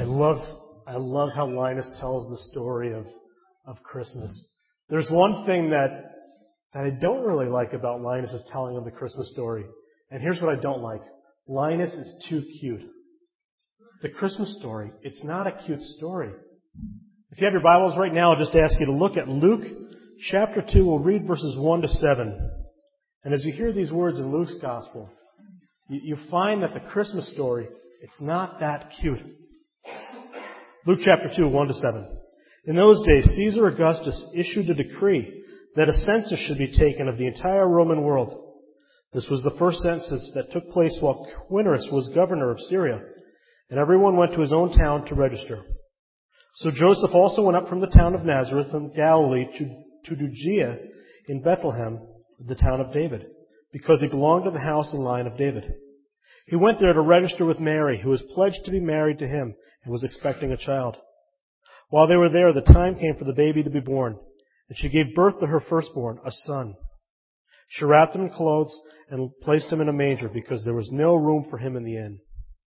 I love how Linus tells the story of Christmas. There's one thing that I don't really like about Linus' telling of the Christmas story. And here's what I don't like. Linus is too cute. The Christmas story, it's not a cute story. If you have your Bibles right now, I'll just ask you to look at Luke chapter 2. We'll read verses 1 to 7. And as you hear these words in Luke's Gospel, you find that the Christmas story, it's not that cute. Luke chapter 2, 1 to 7. In those days, Caesar Augustus issued a decree that a census should be taken of the entire Roman world. This was the first census that took place while Quirinius was governor of Syria, and everyone went to his own town to register. So Joseph also went up from the town of Nazareth in Galilee to Judea in Bethlehem, the town of David, because he belonged to the house and line of David. He went there to register with Mary, who was pledged to be married to him and was expecting a child. While they were there, the time came for the baby to be born, and she gave birth to her firstborn, a son. She wrapped him in clothes and placed him in a manger because there was no room for him in the inn.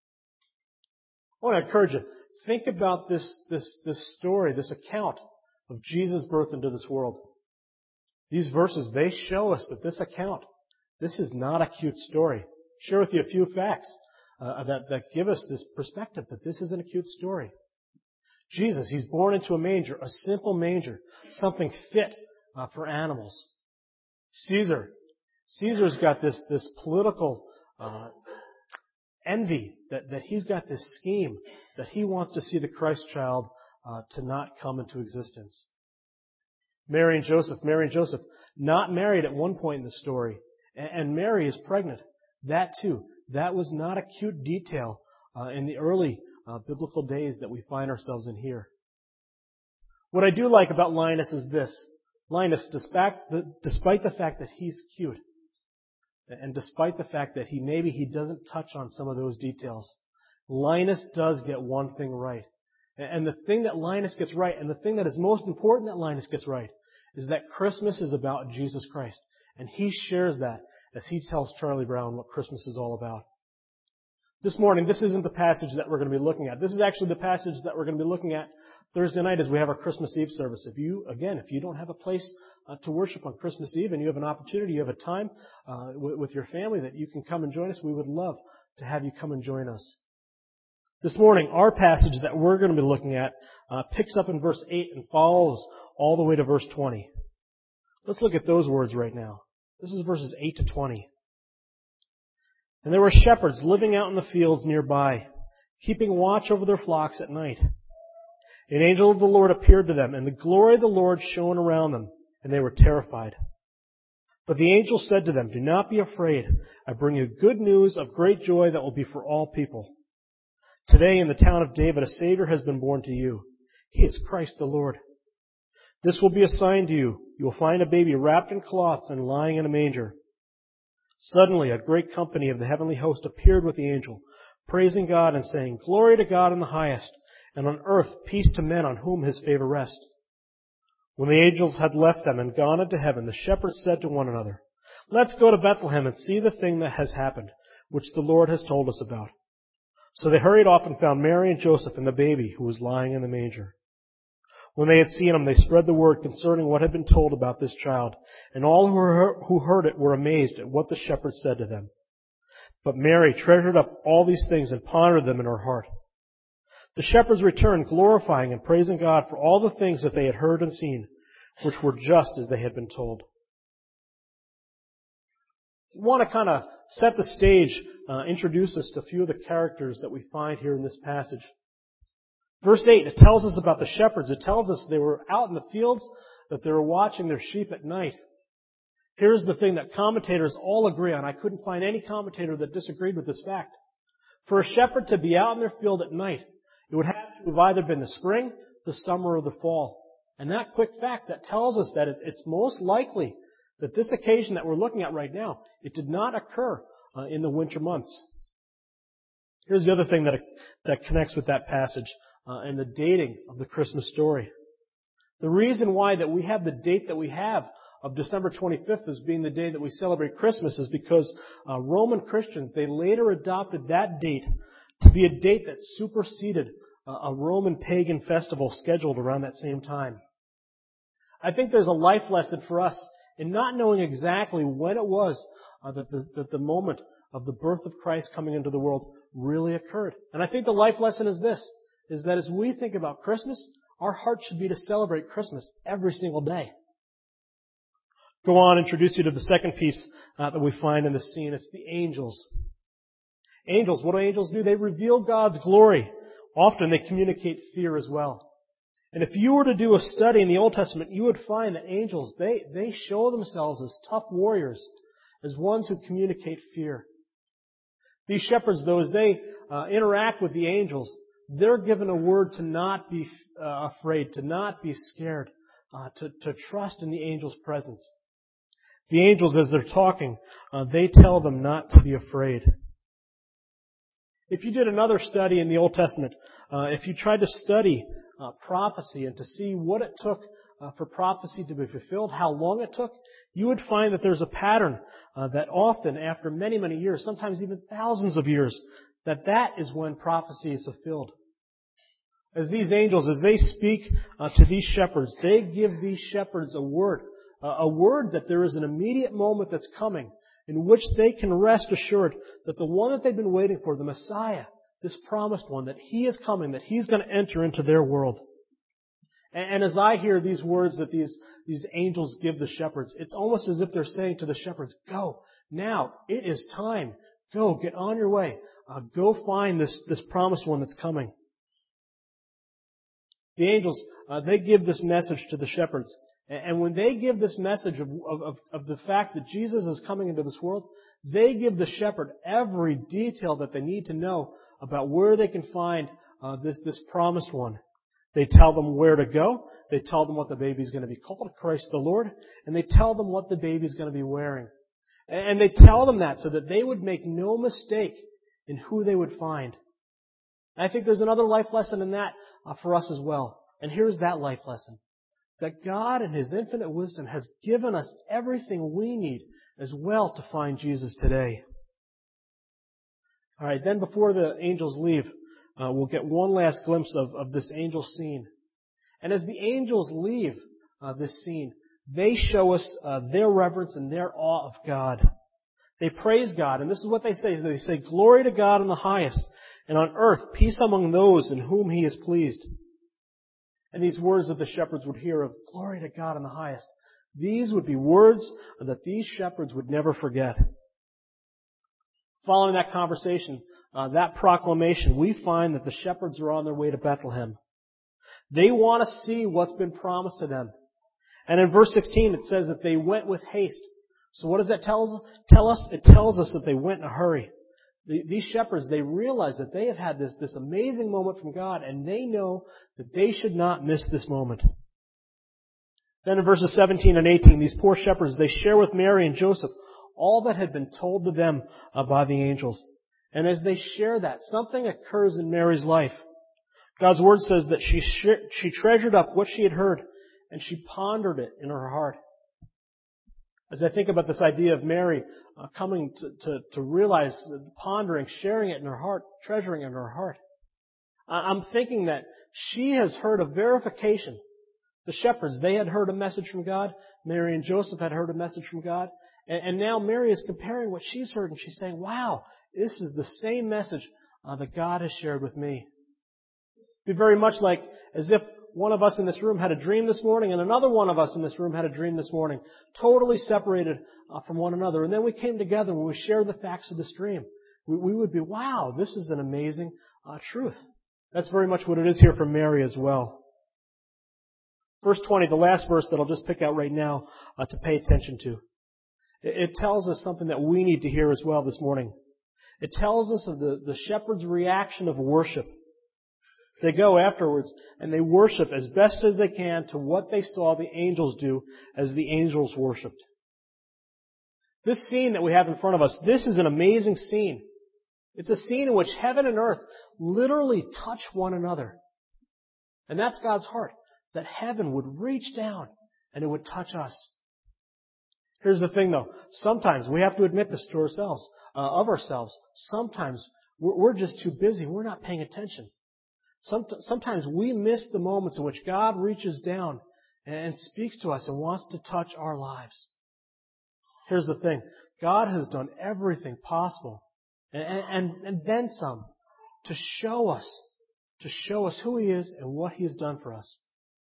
I want to encourage you, think about this story, this account of Jesus' birth into this world. These verses, they show us that this account, this is not a cute story. Share with you a few facts that give us this perspective that this isn't a cute story. Jesus, he's born into a manger, a simple manger, something fit for animals. Caesar's got this political envy that he's got this scheme that he wants to see the Christ child to not come into existence. Mary and Joseph, not married at one point in the story, and Mary is pregnant. That too, that was not a cute detail in the early biblical days that we find ourselves in here. What I do like about Linus is this. Linus, despite the fact that he's cute, and despite the fact that he doesn't touch on some of those details, Linus does get one thing right. And the thing that Linus gets right, and the thing that is most important that Linus gets right, is that Christmas is about Jesus Christ. And he shares that as he tells Charlie Brown what Christmas is all about. This morning, this isn't the passage that we're going to be looking at. This is actually the passage that we're going to be looking at Thursday night as we have our Christmas Eve service. If you don't have a place to worship on Christmas Eve and you have an opportunity, you have a time with your family that you can come and join us, we would love to have you come and join us. This morning, our passage that we're going to be looking at picks up in verse 8 and follows all the way to verse 20. Let's look at those words right now. This is verses 8 to 20. And there were shepherds living out in the fields nearby, keeping watch over their flocks at night. An angel of the Lord appeared to them, and the glory of the Lord shone around them, and they were terrified. But the angel said to them, "Do not be afraid. I bring you good news of great joy that will be for all people. Today in the town of David a Savior has been born to you. He is Christ the Lord. This will be a sign to you. You will find a baby wrapped in cloths and lying in a manger." Suddenly a great company of the heavenly host appeared with the angel, praising God and saying, "Glory to God in the highest, and on earth peace to men on whom his favor rests." When the angels had left them and gone into heaven, the shepherds said to one another, "Let's go to Bethlehem and see the thing that has happened, which the Lord has told us about." So they hurried off and found Mary and Joseph and the baby who was lying in the manger. When they had seen him, they spread the word concerning what had been told about this child, and all who heard it were amazed at what the shepherds said to them. But Mary treasured up all these things and pondered them in her heart. The shepherds returned, glorifying and praising God for all the things that they had heard and seen, which were just as they had been told. I want to kind of set the stage, introduce us to a few of the characters that we find here in this passage. Verse 8, it tells us about the shepherds. It tells us they were out in the fields, that they were watching their sheep at night. Here's the thing that commentators all agree on. I couldn't find any commentator that disagreed with this fact. For a shepherd to be out in their field at night, it would have to have either been the spring, the summer, or the fall. And that quick fact, that tells us that it's most likely that this occasion that we're looking at right now, it did not occur in the winter months. Here's the other thing that connects with that passage. And the dating of the Christmas story. The reason why that we have the date that we have of December 25th as being the day that we celebrate Christmas is because Roman Christians, they later adopted that date to be a date that superseded a Roman pagan festival scheduled around that same time. I think there's a life lesson for us in not knowing exactly when it was that the moment of the birth of Christ coming into the world really occurred. And I think the life lesson is this, is that as we think about Christmas, our heart should be to celebrate Christmas every single day. Go on, introduce you to the second piece that we find in this scene. It's the angels. Angels, what do angels do? They reveal God's glory. Often they communicate fear as well. And if you were to do a study in the Old Testament, you would find that angels, they show themselves as tough warriors, as ones who communicate fear. These shepherds, though, as they interact with the angels, they're given a word to not be afraid, to not be scared, to trust in the angel's presence. The angels, as they're talking, they tell them not to be afraid. If you did another study in the Old Testament, if you tried to study prophecy and to see what it took for prophecy to be fulfilled, how long it took, you would find that there's a pattern that often, after many, many years, sometimes even thousands of years, that is when prophecy is fulfilled. As these angels, as they speak to these shepherds, they give these shepherds a word that there is an immediate moment that's coming in which they can rest assured that the one that they've been waiting for, the Messiah, this promised one, that He is coming, that He's going to enter into their world. And as I hear these words that these angels give the shepherds, it's almost as if they're saying to the shepherds, go, now, it is time. Go, get on your way. Go find this promised one that's coming. The angels, they give this message to the shepherds. And when they give this message of the fact that Jesus is coming into this world, they give the shepherd every detail that they need to know about where they can find this promised one. They tell them where to go. They tell them what the baby's going to be called, Christ the Lord. And they tell them what the baby's going to be wearing. And they tell them that so that they would make no mistake in who they would find. And I think there's another life lesson in that for us as well. And here's that life lesson. That God in His infinite wisdom has given us everything we need as well to find Jesus today. All right, then before the angels leave, we'll get one last glimpse of this angel scene. And as the angels leave this scene, they show us their reverence and their awe of God. They praise God, and this is what they say. They say, "Glory to God in the highest, and on earth peace among those in whom He is pleased." And these words that the shepherds would hear of glory to God in the highest, these would be words that these shepherds would never forget. Following that conversation, that proclamation, we find that the shepherds are on their way to Bethlehem. They want to see what's been promised to them. And in verse 16 it says that they went with haste. So what does that tell us? It tells us that they went in a hurry. These shepherds, they realize that they have had this amazing moment from God, and they know that they should not miss this moment. Then in verses 17 and 18, these poor shepherds, they share with Mary and Joseph all that had been told to them by the angels. And as they share that, something occurs in Mary's life. God's Word says that she treasured up what she had heard, and she pondered it in her heart. As I think about this idea of Mary coming to realize, pondering, sharing it in her heart, treasuring it in her heart, I'm thinking that she has heard a verification. The shepherds, they had heard a message from God. Mary and Joseph had heard a message from God. And now Mary is comparing what she's heard, and she's saying, wow, this is the same message that God has shared with me. It'd be very much like as if one of us in this room had a dream this morning and another one of us in this room had a dream this morning, totally separated from one another. And then we came together and we shared the facts of this dream. We would be, wow, this is an amazing truth. That's very much what it is here for Mary as well. Verse 20, the last verse that I'll just pick out right now to pay attention to. It tells us something that we need to hear as well this morning. It tells us of the shepherd's reaction of worship. They go afterwards and they worship as best as they can to what they saw the angels do as the angels worshipped. This scene that we have in front of us, this is an amazing scene. It's a scene in which heaven and earth literally touch one another. And that's God's heart, that heaven would reach down and it would touch us. Here's the thing though, sometimes we have to admit this to ourselves, of ourselves. Sometimes we're just too busy, we're not paying attention. Sometimes we miss the moments in which God reaches down and speaks to us and wants to touch our lives. Here's the thing. God has done everything possible and then some to show us who He is and what He has done for us.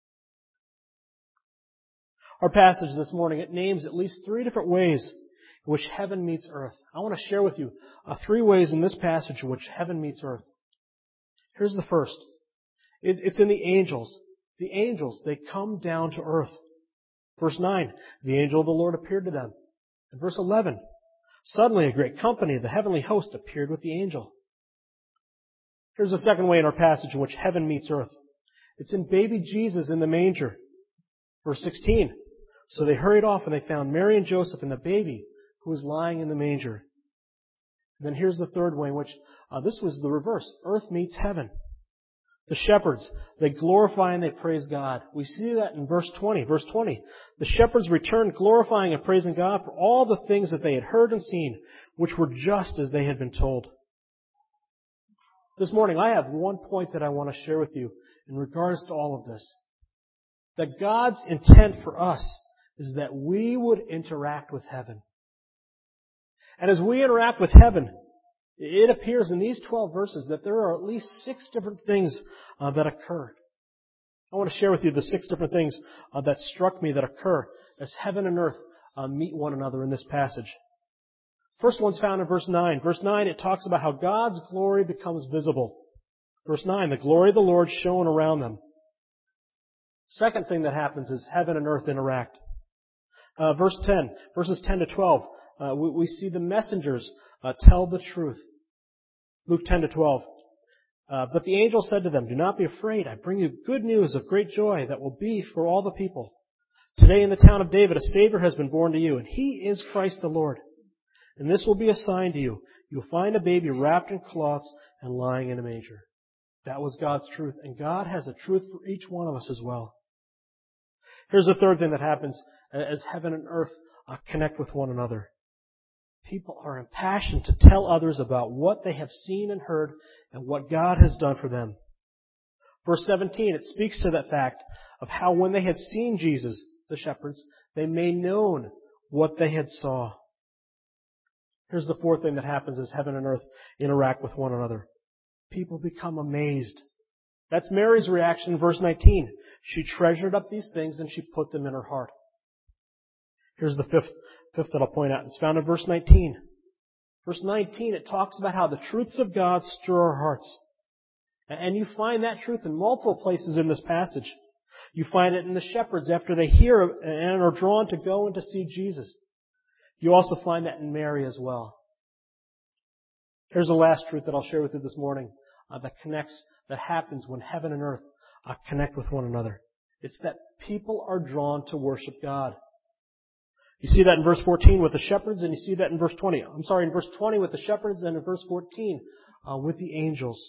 Our passage this morning, it names at least 3 different ways in which heaven meets earth. I want to share with you 3 ways in this passage in which heaven meets earth. Here's the first. It's in the angels. The angels, they come down to earth. Verse 9, the angel of the Lord appeared to them. In verse 11, suddenly a great company of the heavenly host appeared with the angel. Here's the second way in our passage in which heaven meets earth. It's in baby Jesus in the manger. Verse 16, so they hurried off and they found Mary and Joseph and the baby who was lying in the manger. And then here's the third way in which this was the reverse. Earth meets heaven. The shepherds, they glorify and they praise God. We see that in verse 20. Verse 20, the shepherds returned glorifying and praising God for all the things that they had heard and seen, which were just as they had been told. This morning, I have one point that I want to share with you in regards to all of this. That God's intent for us is that we would interact with heaven. And as we interact with heaven, it appears in these 12 verses that there are at least 6 different things that occur. I want to share with you the 6 different things that struck me that occur as heaven and earth meet one another in this passage. First one's found in verse 9. Verse 9, it talks about how God's glory becomes visible. Verse 9, the glory of the Lord shone around them. Second thing that happens is heaven and earth interact. Verse 10, verses 10 to 12, we see the messengers tell the truth. Luke 10 to 12. But the angel said to them, do not be afraid. I bring you good news of great joy that will be for all the people. Today in the town of David, a Savior has been born to you, and He is Christ the Lord. And this will be a sign to you. You'll find a baby wrapped in cloths and lying in a manger. That was God's truth, and God has a truth for each one of us as well. Here's the third thing that happens as heaven and earth connect with one another. People are impassioned to tell others about what they have seen and heard and what God has done for them. Verse 17, it speaks to that fact of how when they had seen Jesus, the shepherds, they made known what they had saw. Here's the fourth thing that happens as heaven and earth interact with one another. People become amazed. That's Mary's reaction in verse 19. She treasured up these things and she put them in her heart. Here's the fifth that I'll point out. It's found in verse 19. Verse 19, it talks about how the truths of God stir our hearts. And you find that truth in multiple places in this passage. You find it in the shepherds after they hear and are drawn to go and to see Jesus. You also find that in Mary as well. Here's the last truth that I'll share with you this morning that happens when heaven and earth connect with one another. It's that people are drawn to worship God. You see that in verse 14 with the shepherds, and you see that in verse 20. In verse 20 with the shepherds, and in verse 14 with the angels.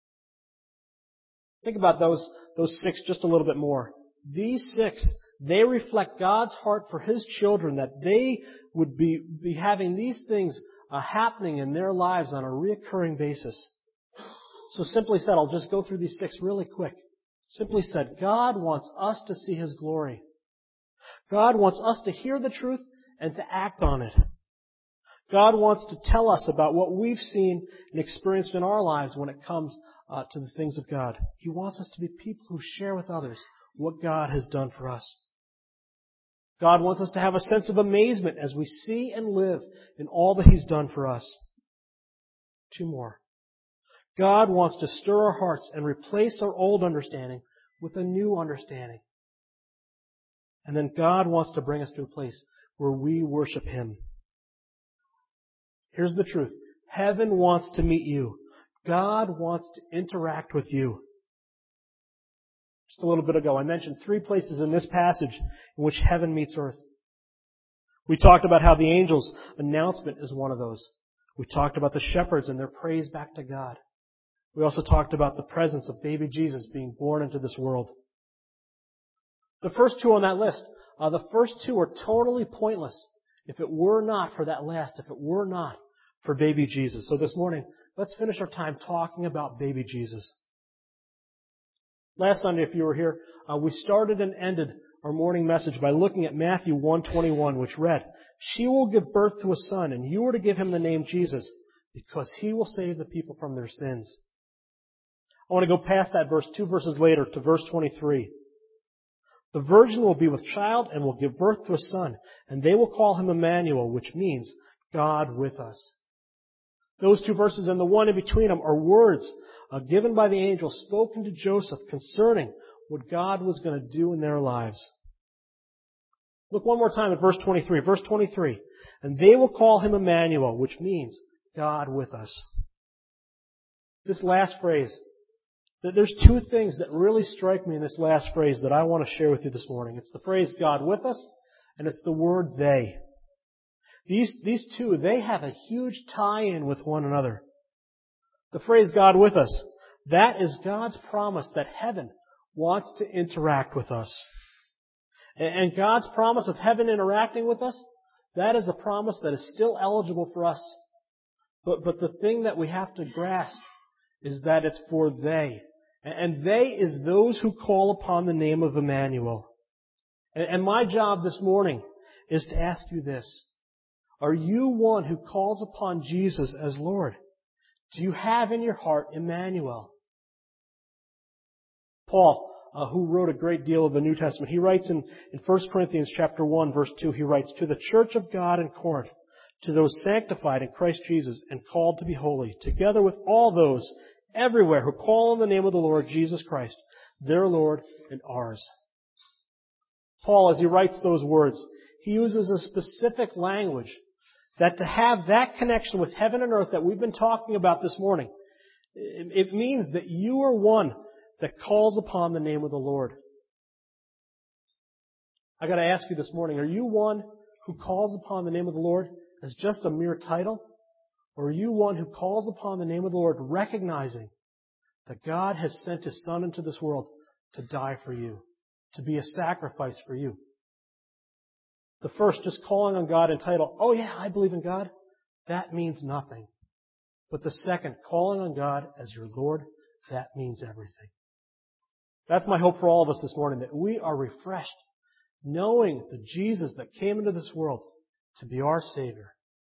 Think about those 6 just a little bit more. These 6, they reflect God's heart for His children, that they would be having these things happening in their lives on a reoccurring basis. So simply said, I'll just go through these 6 really quick. Simply said, God wants us to see His glory. God wants us to hear the truth and to act on it. God wants to tell us about what we've seen and experienced in our lives when it comes to the things of God. He wants us to be people who share with others what God has done for us. God wants us to have a sense of amazement as we see and live in all that He's done for us. 2 more. God wants to stir our hearts and replace our old understanding with a new understanding. And then God wants to bring us to a place where we worship Him. Here's the truth. Heaven wants to meet you. God wants to interact with you. Just a little bit ago, I mentioned 3 places in this passage in which heaven meets earth. We talked about how the angel's announcement is one of those. We talked about the shepherds and their praise back to God. We also talked about the presence of baby Jesus being born into this world. The first 2 on that list, the first 2 are totally pointless if it were not for that last, if it were not for baby Jesus. So this morning, let's finish our time talking about baby Jesus. Last Sunday, if you were here, we started and ended our morning message by looking at Matthew 1:21, which read, "She will give birth to a son, and you are to give him the name Jesus, because he will save the people from their sins." I want to go past that verse, 2 verses later, to verse 23. "The virgin will be with child and will give birth to a son, and they will call him Emmanuel," which means God with us. Those 2 verses and the one in between them are words given by the angel spoken to Joseph concerning what God was going to do in their lives. Look one more time at verse 23. Verse 23. "And they will call him Emmanuel," which means God with us. This last phrase, there's 2 things that really strike me in this last phrase that I want to share with you this morning. It's the phrase God with us, and it's the word they. These 2, they have a huge tie-in with one another. The phrase God with us, that is God's promise that heaven wants to interact with us. And God's promise of heaven interacting with us, that is a promise that is still eligible for us. But the thing that we have to grasp is that it's for they. And they is those who call upon the name of Emmanuel. And my job this morning is to ask you this. Are you one who calls upon Jesus as Lord? Do you have in your heart Emmanuel? Paul, who wrote a great deal of the New Testament, he writes in 1 Corinthians chapter 1, verse 2, he writes, "To the church of God in Corinth, to those sanctified in Christ Jesus and called to be holy, together with all those everywhere who call on the name of the Lord Jesus Christ, their Lord and ours." Paul, as he writes those words, he uses a specific language that to have that connection with heaven and earth that we've been talking about this morning, it means that you are one that calls upon the name of the Lord. I got to ask you this morning, are you one who calls upon the name of the Lord as just a mere title? Or are you one who calls upon the name of the Lord recognizing that God has sent His Son into this world to die for you, to be a sacrifice for you? The first, just calling on God in title, "Oh yeah, I believe in God," that means nothing. But the second, calling on God as your Lord, that means everything. That's my hope for all of us this morning, that we are refreshed, knowing the Jesus that came into this world to be our Savior,